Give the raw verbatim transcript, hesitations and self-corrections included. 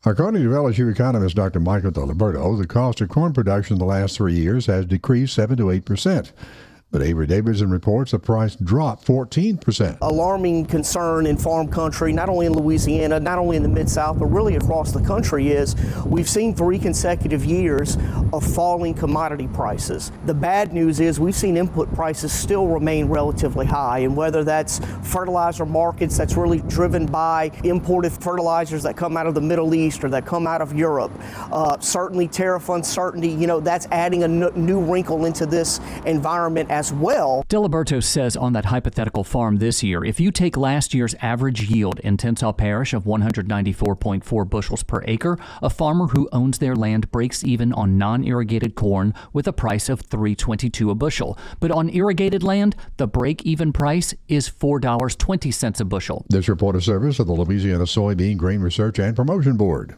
According to L S U economist Doctor Michael Diliberto, the cost of corn production in the last three years has decreased seven to eight percent. But Avery Davidson reports the price dropped fourteen percent. Alarming concern in farm country, not only in Louisiana, not only in the Mid-South, but really across the country, is we've seen three consecutive years of falling commodity prices. The bad news is we've seen input prices still remain relatively high, and whether that's fertilizer markets that's really driven by imported fertilizers that come out of the Middle East or that come out of Europe, uh, certainly tariff uncertainty, you know, that's adding a n- new wrinkle into this environment as as well. Diliberto says on that hypothetical farm this year, if you take last year's average yield in Tensas Parish of one hundred ninety-four point four bushels per acre, a farmer who owns their land breaks even on non-irrigated corn with a price of three dollars and twenty-two cents a bushel. But on irrigated land, the break-even price is four dollars and twenty cents a bushel. This report is service of the Louisiana Soybean Grain Research and Promotion Board.